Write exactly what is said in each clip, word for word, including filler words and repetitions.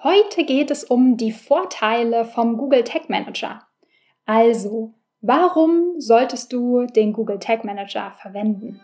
Heute geht es um die Vorteile vom Google Tag Manager. Also, warum solltest du den Google Tag Manager verwenden?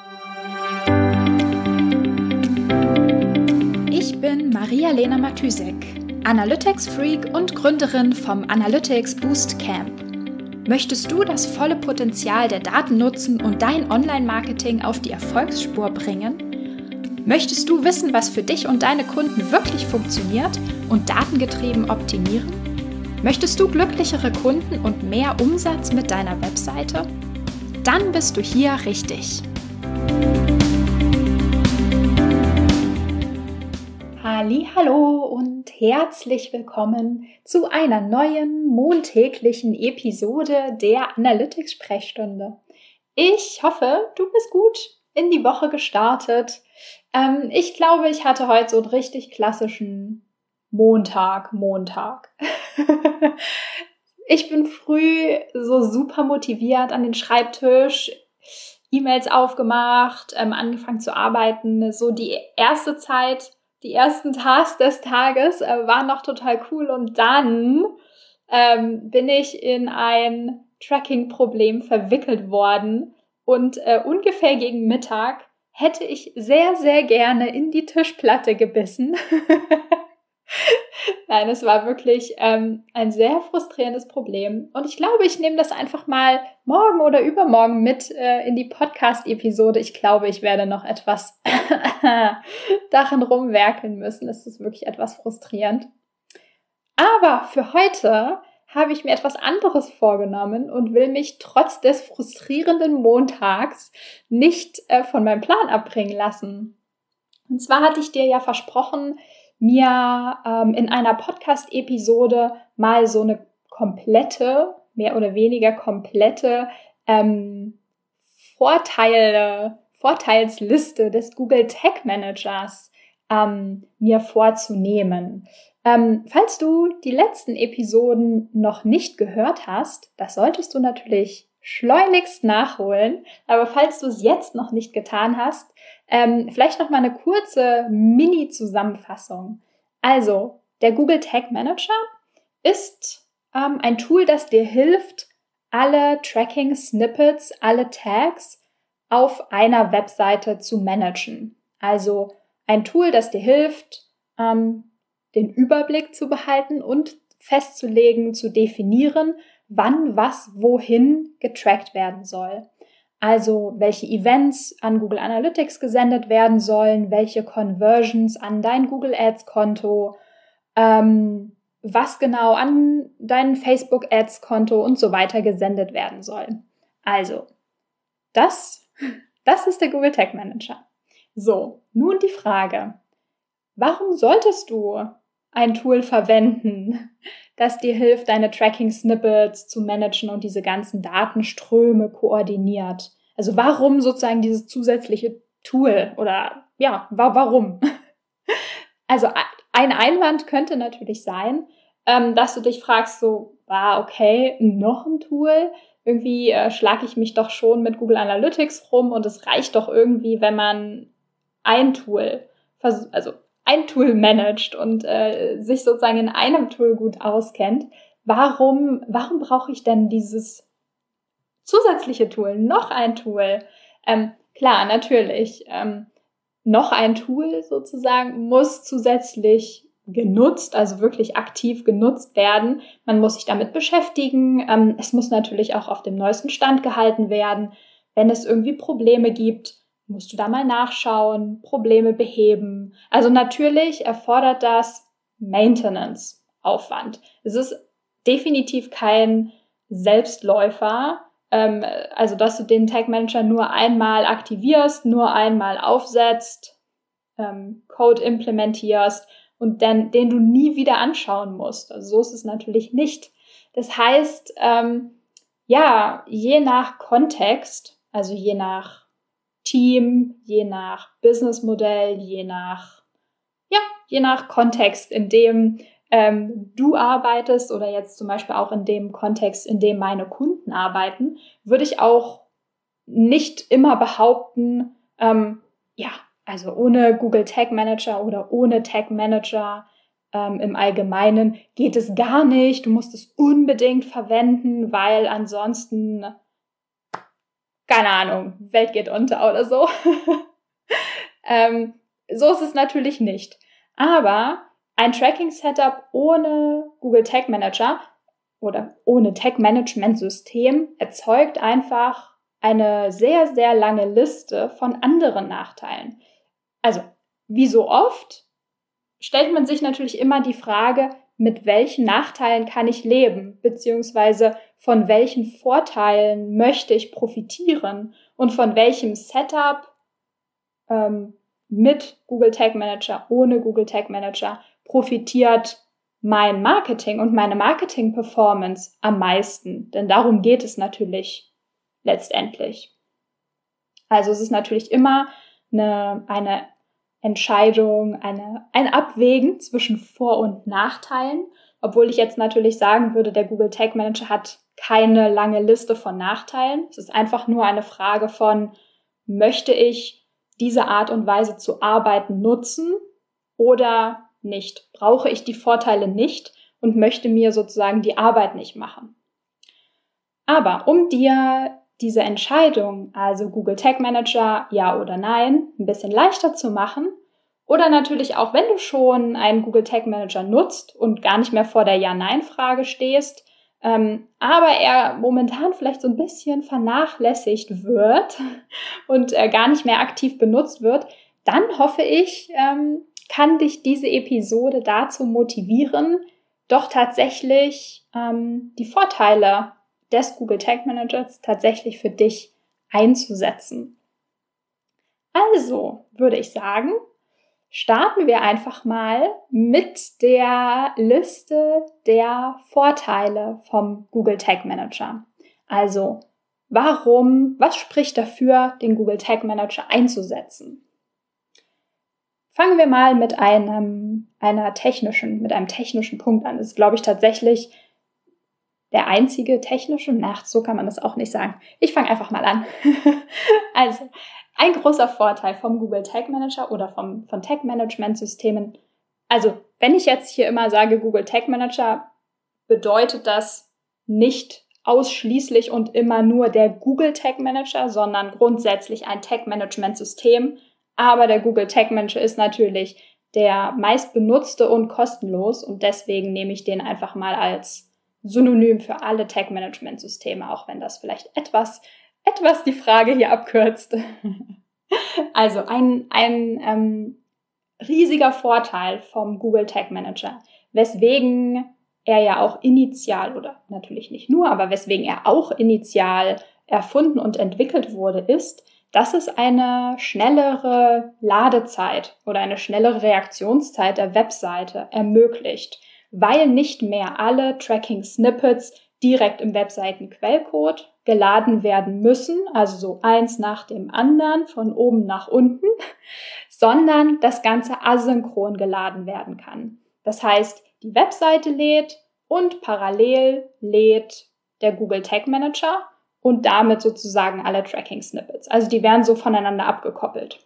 Ich bin Maria-Lena Matysek, Analytics-Freak und Gründerin vom Analytics Boost Camp. Möchtest du das volle Potenzial der Daten nutzen und dein Online-Marketing auf die Erfolgsspur bringen? Möchtest du wissen, was für dich und deine Kunden wirklich funktioniert und datengetrieben optimieren? Möchtest du glücklichere Kunden und mehr Umsatz mit deiner Webseite? Dann bist du hier richtig. Hallihallo und herzlich willkommen zu einer neuen montäglichen Episode der Analytics-Sprechstunde. Ich hoffe, du bist gut in die Woche gestartet. Ähm, ich glaube, ich hatte heute so einen richtig klassischen Montag, Montag. Ich bin früh so super motiviert an den Schreibtisch, E-Mails aufgemacht, ähm, angefangen zu arbeiten. So die erste Zeit, die ersten Tasks des Tages äh, waren noch total cool. Und dann ähm, bin ich in ein Tracking-Problem verwickelt worden. Und äh, ungefähr gegen Mittag hätte ich sehr, sehr gerne in die Tischplatte gebissen. Nein, es war wirklich ähm, ein sehr frustrierendes Problem. Und ich glaube, ich nehme das einfach mal morgen oder übermorgen mit äh, in die Podcast-Episode. Ich glaube, ich werde noch etwas darin rumwerkeln müssen. Es ist wirklich etwas frustrierend. Aber für heute habe ich mir etwas anderes vorgenommen und will mich trotz des frustrierenden Montags nicht äh, von meinem Plan abbringen lassen. Und zwar hatte ich dir ja versprochen, mir ähm, in einer Podcast-Episode mal so eine komplette, mehr oder weniger komplette ähm, Vorteile, Vorteilsliste des Google Tag Managers ähm, mir vorzunehmen. Ähm, falls du die letzten Episoden noch nicht gehört hast, das solltest du natürlich schleunigst nachholen. Aber falls du es jetzt noch nicht getan hast, ähm, vielleicht noch mal eine kurze Mini-Zusammenfassung. Also, der Google Tag Manager ist ähm, ein Tool, das dir hilft, alle Tracking-Snippets, alle Tags auf einer Webseite zu managen. Also ein Tool, das dir hilft, ähm, den Überblick zu behalten und festzulegen, zu definieren, wann was wohin getrackt werden soll. Also welche Events an Google Analytics gesendet werden sollen, welche Conversions an dein Google Ads Konto, ähm, was genau an dein Facebook Ads Konto und so weiter gesendet werden soll. Also, das, das ist der Google Tag Manager. So, nun die Frage, warum solltest du ein Tool verwenden, das dir hilft, deine Tracking-Snippets zu managen und diese ganzen Datenströme koordiniert? Also warum sozusagen dieses zusätzliche Tool oder ja, wa- warum? Also ein Einwand könnte natürlich sein, ähm, dass du dich fragst so, ah, okay, noch ein Tool? Irgendwie äh, schlage ich mich doch schon mit Google Analytics rum und es reicht doch irgendwie, wenn man ein Tool, vers- also ein Tool managt und äh, sich sozusagen in einem Tool gut auskennt. Warum, warum brauche ich denn dieses zusätzliche Tool, noch ein Tool? Ähm, klar, natürlich, ähm, noch ein Tool sozusagen muss zusätzlich genutzt, also wirklich aktiv genutzt werden. Man muss sich damit beschäftigen. Ähm, es muss natürlich auch auf dem neuesten Stand gehalten werden. Wenn es irgendwie Probleme gibt, musst du da mal nachschauen, Probleme beheben. Also natürlich erfordert das Maintenance-Aufwand. Es ist definitiv kein Selbstläufer, ähm, also dass du den Tag Manager nur einmal aktivierst, nur einmal aufsetzt, ähm, Code implementierst und dann den du nie wieder anschauen musst. Also so ist es natürlich nicht. Das heißt, ähm, ja, je nach Kontext, also je nach Team, je nach Businessmodell, je nach, ja, je nach Kontext, in dem ähm, du arbeitest oder jetzt zum Beispiel auch in dem Kontext, in dem meine Kunden arbeiten, würde ich auch nicht immer behaupten, ähm, ja, also ohne Google Tag Manager oder ohne Tag Manager ähm, im Allgemeinen geht es gar nicht, du musst es unbedingt verwenden, weil ansonsten, keine Ahnung, Welt geht unter oder so. ähm, so ist es natürlich nicht. Aber ein Tracking-Setup ohne Google Tag Manager oder ohne Tag-Management-System erzeugt einfach eine sehr, sehr lange Liste von anderen Nachteilen. Also, wie so oft stellt man sich natürlich immer die Frage, mit welchen Nachteilen kann ich leben, beziehungsweise von welchen Vorteilen möchte ich profitieren und von welchem Setup ähm, mit Google Tag Manager, ohne Google Tag Manager profitiert mein Marketing und meine Marketing-Performance am meisten. Denn darum geht es natürlich letztendlich. Also es ist natürlich immer eine, eine Entscheidung, eine, ein Abwägen zwischen Vor- und Nachteilen. Obwohl ich jetzt natürlich sagen würde, der Google Tag Manager hat keine lange Liste von Nachteilen. Es ist einfach nur eine Frage von, möchte ich diese Art und Weise zu arbeiten nutzen oder nicht? Brauche ich die Vorteile nicht und möchte mir sozusagen die Arbeit nicht machen? Aber um dir diese Entscheidung, also Google Tag Manager, ja oder nein, ein bisschen leichter zu machen oder natürlich auch, wenn du schon einen Google Tag Manager nutzt und gar nicht mehr vor der Ja-Nein-Frage stehst, ähm, aber er momentan vielleicht so ein bisschen vernachlässigt wird und äh, gar nicht mehr aktiv benutzt wird, dann hoffe ich, ähm, kann dich diese Episode dazu motivieren, doch tatsächlich ähm, die Vorteile des Google Tag Managers tatsächlich für dich einzusetzen. Also würde ich sagen, starten wir einfach mal mit der Liste der Vorteile vom Google Tag Manager. Also, warum, was spricht dafür, den Google Tag Manager einzusetzen? Fangen wir mal mit einem, einer technischen, mit einem technischen Punkt an. Das ist, glaube ich, tatsächlich der einzige technische, nach so kann man das auch nicht sagen. Ich fange einfach mal an. Also, ein großer Vorteil vom Google Tag Manager oder vom, von Tag Management Systemen. Also, wenn ich jetzt hier immer sage Google Tag Manager, bedeutet das nicht ausschließlich und immer nur der Google Tag Manager, sondern grundsätzlich ein Tag Management System. Aber der Google Tag Manager ist natürlich der meistbenutzte und kostenlos und deswegen nehme ich den einfach mal als Synonym für alle Tag-Management-Systeme, auch wenn das vielleicht etwas, etwas die Frage hier abkürzt. Also ein, ein ähm, riesiger Vorteil vom Google Tag Manager, weswegen er ja auch initial, oder natürlich nicht nur, aber weswegen er auch initial erfunden und entwickelt wurde, ist, dass es eine schnellere Ladezeit oder eine schnellere Reaktionszeit der Webseite ermöglicht, weil nicht mehr alle Tracking-Snippets direkt im Webseitenquellcode geladen werden müssen, also so eins nach dem anderen, von oben nach unten, sondern das Ganze asynchron geladen werden kann. Das heißt, die Webseite lädt und parallel lädt der Google Tag Manager und damit sozusagen alle Tracking-Snippets. Also die werden so voneinander abgekoppelt.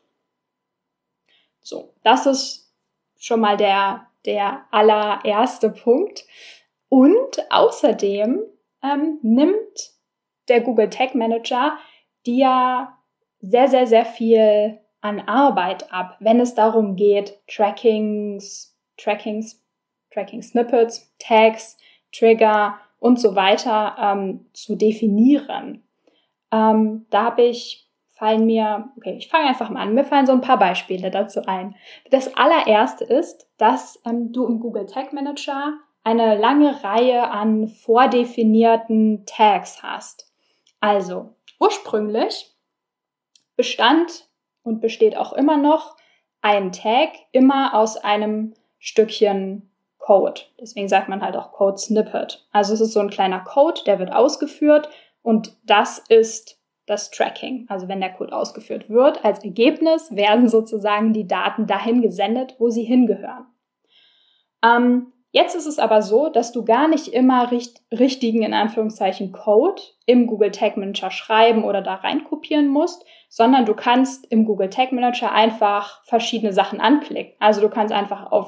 So, das ist schon mal der der allererste Punkt. Und außerdem ähm, nimmt der Google Tag Manager dir sehr, sehr, sehr viel an Arbeit ab, wenn es darum geht, Trackings, Trackings, Tracking Snippets, Tags, Trigger und so weiter ähm, zu definieren. Ähm, da habe ich fallen mir, okay, ich fange einfach mal an, mir fallen so ein paar Beispiele dazu ein. Das allererste ist, dass ähm, du im Google Tag Manager eine lange Reihe an vordefinierten Tags hast. Also ursprünglich bestand und besteht auch immer noch ein Tag immer aus einem Stückchen Code. Deswegen sagt man halt auch Code Snippet. Also es ist so ein kleiner Code, der wird ausgeführt und das ist das Tracking. Also wenn der Code ausgeführt wird, als Ergebnis werden sozusagen die Daten dahin gesendet, wo sie hingehören. Ähm, jetzt ist es aber so, dass du gar nicht immer richt- richtigen, in Anführungszeichen, Code im Google Tag Manager schreiben oder da reinkopieren musst, sondern du kannst im Google Tag Manager einfach verschiedene Sachen anklicken. Also du kannst einfach auf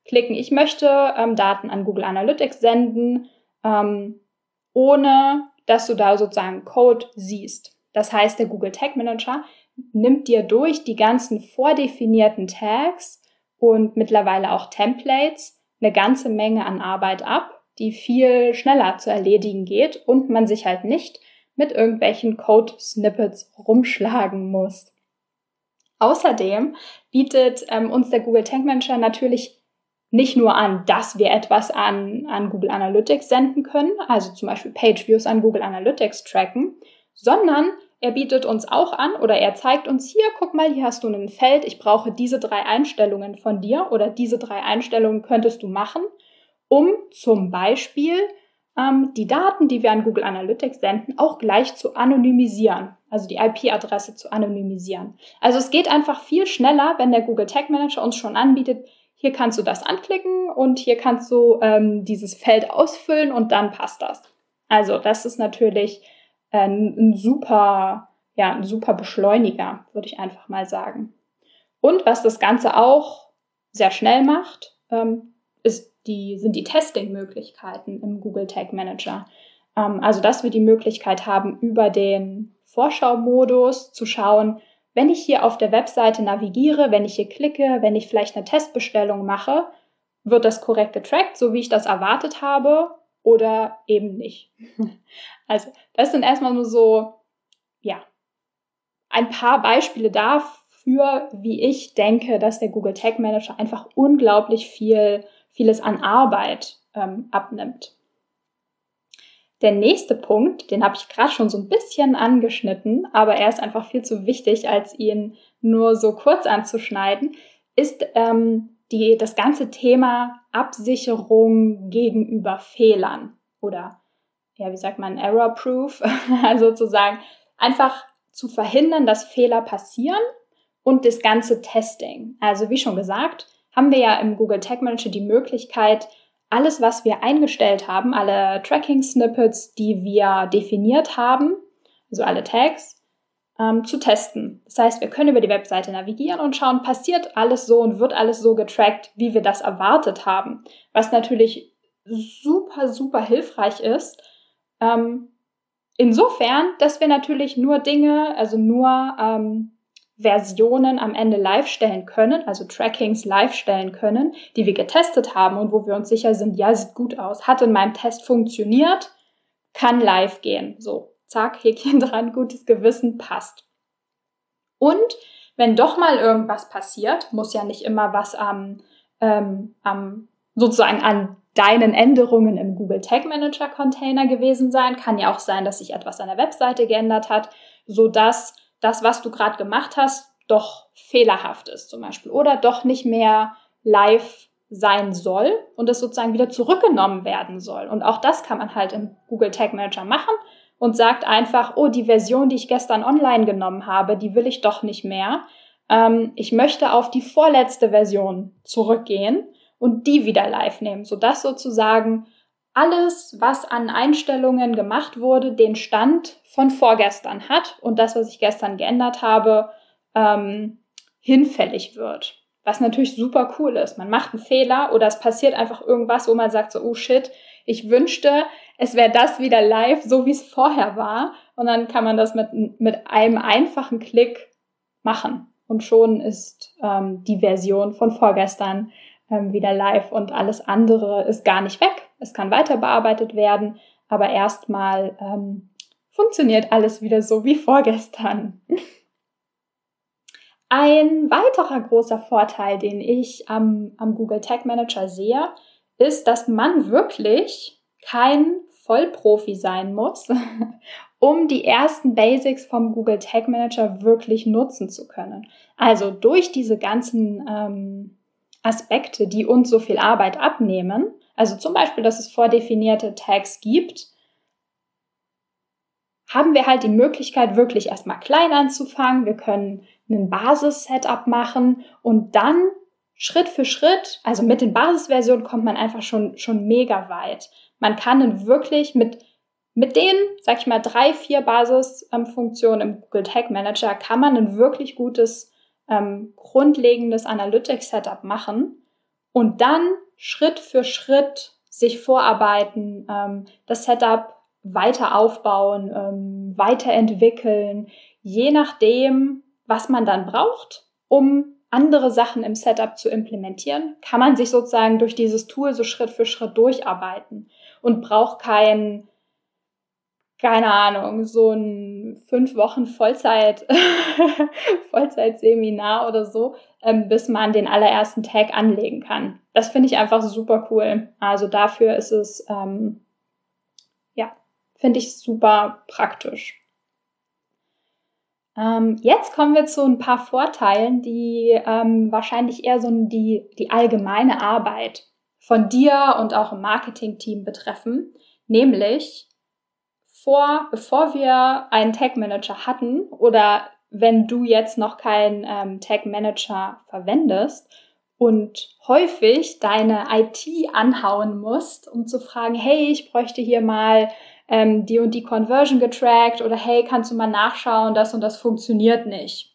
klicken, ich möchte ähm, Daten an Google Analytics senden, ähm, ohne dass du da sozusagen Code siehst. Das heißt, der Google Tag Manager nimmt dir durch die ganzen vordefinierten Tags und mittlerweile auch Templates eine ganze Menge an Arbeit ab, die viel schneller zu erledigen geht und man sich halt nicht mit irgendwelchen Code-Snippets rumschlagen muss. Außerdem bietet ähm, uns der Google Tag Manager natürlich nicht nur an, dass wir etwas an, an Google Analytics senden können, also zum Beispiel Page-Views an Google Analytics tracken, sondern er bietet uns auch an oder er zeigt uns hier, guck mal, hier hast du ein Feld, ich brauche diese drei Einstellungen von dir oder diese drei Einstellungen könntest du machen, um zum Beispiel ähm, die Daten, die wir an Google Analytics senden, auch gleich zu anonymisieren, also die I P-Adresse zu anonymisieren. Also es geht einfach viel schneller, wenn der Google Tag Manager uns schon anbietet, hier kannst du das anklicken und hier kannst du ähm, dieses Feld ausfüllen und dann passt das. Also das ist natürlich ein, ein super, ja, ein super Beschleuniger, würde ich einfach mal sagen. Und was das Ganze auch sehr schnell macht, ähm, ist die, sind die Testing-Möglichkeiten im Google Tag Manager. Ähm, also dass wir die Möglichkeit haben, über den Vorschau-Modus zu schauen, wenn ich hier auf der Webseite navigiere, wenn ich hier klicke, wenn ich vielleicht eine Testbestellung mache, wird das korrekt getrackt, so wie ich das erwartet habe oder eben nicht. Also das sind erstmal nur so, ja, ein paar Beispiele dafür, wie ich denke, dass der Google Tag Manager einfach unglaublich viel, vieles an Arbeit ähm, abnimmt. Der nächste Punkt, den habe ich gerade schon so ein bisschen angeschnitten, aber er ist einfach viel zu wichtig, als ihn nur so kurz anzuschneiden, ist ähm, die, das ganze Thema Absicherung gegenüber Fehlern oder, ja, wie sagt man, Error-Proof, also sozusagen einfach zu verhindern, dass Fehler passieren und das ganze Testing. Also wie schon gesagt, haben wir ja im Google Tag Manager die Möglichkeit, alles, was wir eingestellt haben, alle Tracking-Snippets, die wir definiert haben, also alle Tags, ähm, zu testen. Das heißt, wir können über die Webseite navigieren und schauen, passiert alles so und wird alles so getrackt, wie wir das erwartet haben. Was natürlich super, super hilfreich ist. Ähm, insofern, dass wir natürlich nur Dinge, also nur ähm, Versionen am Ende live stellen können, also Trackings live stellen können, die wir getestet haben und wo wir uns sicher sind, ja, sieht gut aus, hat in meinem Test funktioniert, kann live gehen. So, zack, Häkchen dran, gutes Gewissen, passt. Und wenn doch mal irgendwas passiert, muss ja nicht immer was am, ähm, am sozusagen an deinen Änderungen im Google Tag Manager Container gewesen sein, kann ja auch sein, dass sich etwas an der Webseite geändert hat, sodass das, was du gerade gemacht hast, doch fehlerhaft ist zum Beispiel oder doch nicht mehr live sein soll und es sozusagen wieder zurückgenommen werden soll. Und auch das kann man halt im Google Tag Manager machen und sagt einfach, oh, die Version, die ich gestern online genommen habe, die will ich doch nicht mehr. Ähm, ich möchte auf die vorletzte Version zurückgehen und die wieder live nehmen, sodass sozusagen alles, was an Einstellungen gemacht wurde, den Stand von vorgestern hat und das, was ich gestern geändert habe, ähm, hinfällig wird. Was natürlich super cool ist. Man macht einen Fehler oder es passiert einfach irgendwas, wo man sagt so, oh shit, ich wünschte, es wäre das wieder live, so wie es vorher war. Und dann kann man das mit, mit einem einfachen Klick machen. Und schon ist ähm, die Version von vorgestern ähm, wieder live und alles andere ist gar nicht weg. Es kann weiter bearbeitet werden, aber erstmal ähm, funktioniert alles wieder so wie vorgestern. Ein weiterer großer Vorteil, den ich am, am Google Tag Manager sehe, ist, dass man wirklich kein Vollprofi sein muss, um die ersten Basics vom Google Tag Manager wirklich nutzen zu können. Also durch diese ganzen ähm, Aspekte, die uns so viel Arbeit abnehmen, also zum Beispiel, dass es vordefinierte Tags gibt, haben wir halt die Möglichkeit, wirklich erstmal klein anzufangen. Wir können ein Basis-Setup machen und dann Schritt für Schritt, also mit den Basisversionen kommt man einfach schon, schon mega weit. Man kann dann wirklich mit, mit den, sag ich mal, drei, vier Basisfunktionen im Google Tag Manager kann man ein wirklich gutes, ähm, grundlegendes Analytics-Setup machen und dann Schritt für Schritt sich vorarbeiten, ähm, das Setup weiter aufbauen, ähm, weiterentwickeln, je nachdem, was man dann braucht, um andere Sachen im Setup zu implementieren, kann man sich sozusagen durch dieses Tool so Schritt für Schritt durcharbeiten und braucht kein, keine Ahnung, so ein fünf Wochen Vollzeit, Vollzeitseminar oder so, ähm, bis man den allerersten Tag anlegen kann. Das finde ich einfach super cool. Also dafür ist es, ähm, ja, finde ich super praktisch. Ähm, jetzt kommen wir zu ein paar Vorteilen, die ähm, wahrscheinlich eher so die, die allgemeine Arbeit von dir und auch im Marketing-Team betreffen. Nämlich, vor, bevor wir einen Tag-Manager hatten oder wenn du jetzt noch keinen ähm, Tag-Manager verwendest und häufig deine I T anhauen musst, um zu fragen, hey, ich bräuchte hier mal ähm, die und die Conversion getrackt oder hey, kannst du mal nachschauen, das und das funktioniert nicht.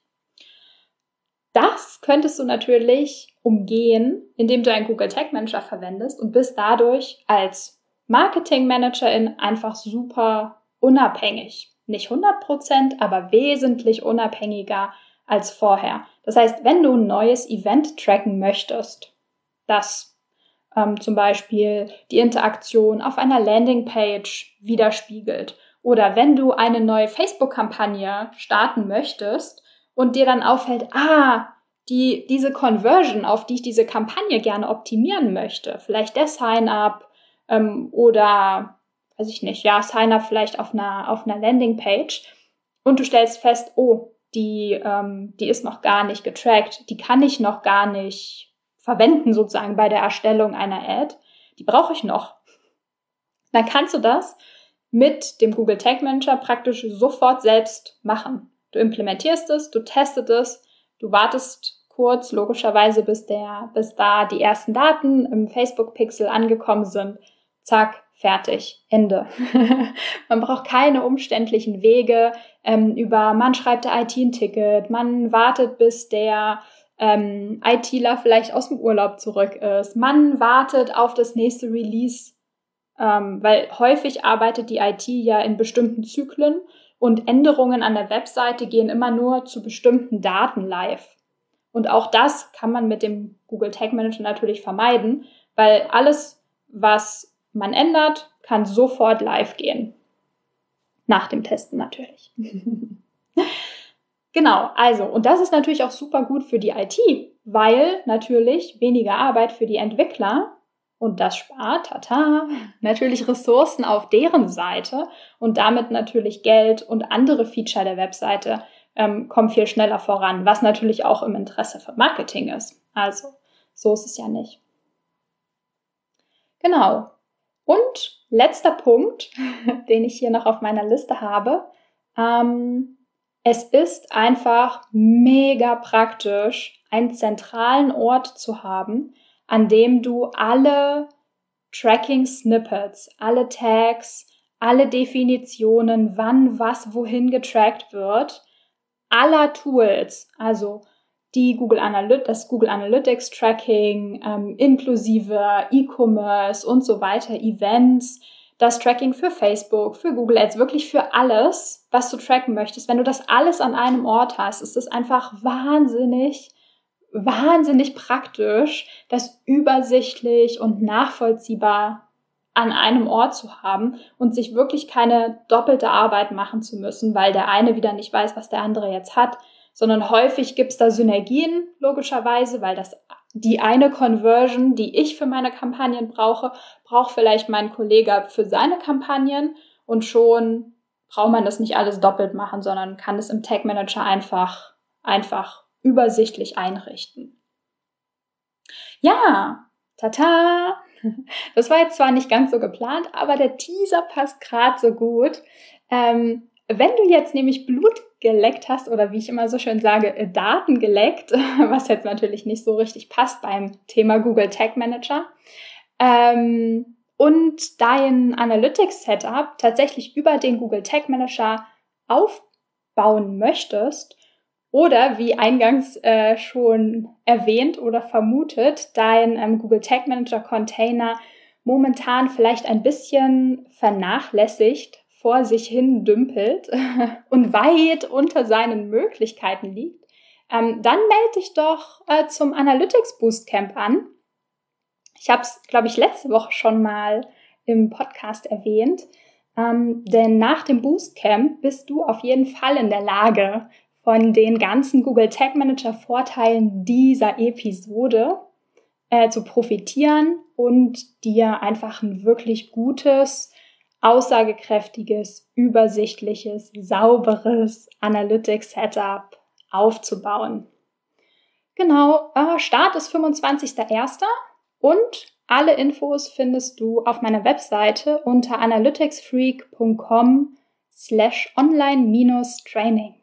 Das könntest du natürlich umgehen, indem du einen Google Tag Manager verwendest und bist dadurch als Marketing-Managerin einfach super unabhängig. Nicht hundert Prozent, aber wesentlich unabhängiger als vorher. Das heißt, wenn du ein neues Event tracken möchtest, das ähm, zum Beispiel die Interaktion auf einer Landingpage widerspiegelt, oder wenn du eine neue Facebook-Kampagne starten möchtest und dir dann auffällt, ah, die, diese Conversion, auf die ich diese Kampagne gerne optimieren möchte, vielleicht der Sign-up ähm, oder, weiß ich nicht, ja, Sign-up vielleicht auf einer, auf einer Landingpage und du stellst fest, oh, die, ähm, die ist noch gar nicht getrackt, die kann ich noch gar nicht verwenden sozusagen bei der Erstellung einer Ad, die brauche ich noch. Dann kannst du das mit dem Google Tag Manager praktisch sofort selbst machen. Du implementierst es, du testest es, du wartest kurz, logischerweise, bis, der, bis da die ersten Daten im Facebook-Pixel angekommen sind. Zack, fertig, Ende. Man braucht keine umständlichen Wege ähm, über, man schreibt der I T ein Ticket, man wartet, bis der ähm, ITler vielleicht aus dem Urlaub zurück ist, man wartet auf das nächste Release, ähm, weil häufig arbeitet die I T ja in bestimmten Zyklen und Änderungen an der Webseite gehen immer nur zu bestimmten Daten live. Und auch das kann man mit dem Google Tag Manager natürlich vermeiden, weil alles, was man ändert, kann sofort live gehen. Nach dem Testen natürlich. Genau, also, und das ist natürlich auch super gut für die I T, weil natürlich weniger Arbeit für die Entwickler und das spart, tata, natürlich Ressourcen auf deren Seite und damit natürlich Geld und andere Feature der Webseite ähm, kommen viel schneller voran, was natürlich auch im Interesse von Marketing ist. Also, so ist es ja nicht. Genau. Und letzter Punkt, den ich hier noch auf meiner Liste habe, ähm, es ist einfach mega praktisch, einen zentralen Ort zu haben, an dem du alle Tracking-Snippets, alle Tags, alle Definitionen, wann was wohin getrackt wird, aller Tools, also die Google Analytics, das Google Analytics Tracking, ähm, inklusive E-Commerce und so weiter, Events, das Tracking für Facebook, für Google Ads, wirklich für alles, was du tracken möchtest. Wenn du das alles an einem Ort hast, ist es einfach wahnsinnig, wahnsinnig praktisch, das übersichtlich und nachvollziehbar an einem Ort zu haben und sich wirklich keine doppelte Arbeit machen zu müssen, weil der eine wieder nicht weiß, was der andere jetzt hat, sondern häufig gibt es da Synergien, logischerweise, weil das die eine Conversion, die ich für meine Kampagnen brauche, braucht vielleicht mein Kollege für seine Kampagnen und schon braucht man das nicht alles doppelt machen, sondern kann es im Tag Manager einfach, einfach übersichtlich einrichten. Ja, tata! Das war jetzt zwar nicht ganz so geplant, aber der Teaser passt gerade so gut. Ähm, wenn du jetzt nämlich Blut geleckt hast oder wie ich immer so schön sage, Daten geleckt, was jetzt natürlich nicht so richtig passt beim Thema Google Tag Manager, ähm, und dein Analytics-Setup tatsächlich über den Google Tag Manager aufbauen möchtest oder wie eingangs äh, schon erwähnt oder vermutet, dein ähm, Google Tag Manager Container momentan vielleicht ein bisschen vernachlässigt vor sich hin dümpelt und weit unter seinen Möglichkeiten liegt, ähm, dann melde dich doch äh, zum Analytics Boostcamp an. Ich habe es, glaube ich, letzte Woche schon mal im Podcast erwähnt, ähm, denn nach dem Boostcamp bist du auf jeden Fall in der Lage, von den ganzen Google Tag Manager Vorteilen dieser Episode äh, zu profitieren und dir einfach ein wirklich gutes, aussagekräftiges, übersichtliches, sauberes Analytics-Setup aufzubauen. Genau, äh, Start ist fünfundzwanzigster erster und alle Infos findest du auf meiner Webseite unter analyticsfreak.com slash online minus training.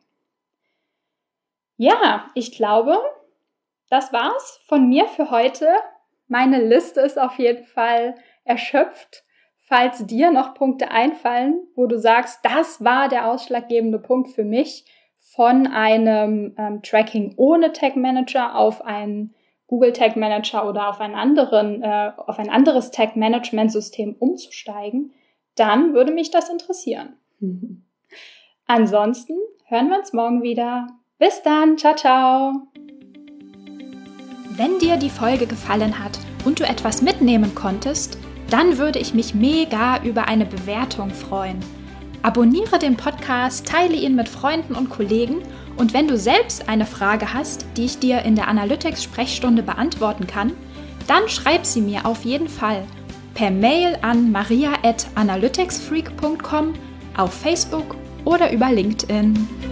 Ja, ich glaube, das war's von mir für heute. Meine Liste ist auf jeden Fall erschöpft. Falls dir noch Punkte einfallen, wo du sagst, das war der ausschlaggebende Punkt für mich, von einem ähm, Tracking ohne Tag Manager auf einen Google Tag Manager oder auf einen anderen, äh, auf ein anderes Tag Management System umzusteigen, dann würde mich das interessieren. Mhm. Ansonsten hören wir uns morgen wieder. Bis dann, ciao, ciao. Wenn dir die Folge gefallen hat und du etwas mitnehmen konntest, dann würde ich mich mega über eine Bewertung freuen. Abonniere den Podcast, teile ihn mit Freunden und Kollegen und wenn du selbst eine Frage hast, die ich dir in der Analytics-Sprechstunde beantworten kann, dann schreib sie mir auf jeden Fall per Mail an maria at analyticsfreak punkt com, auf Facebook oder über LinkedIn.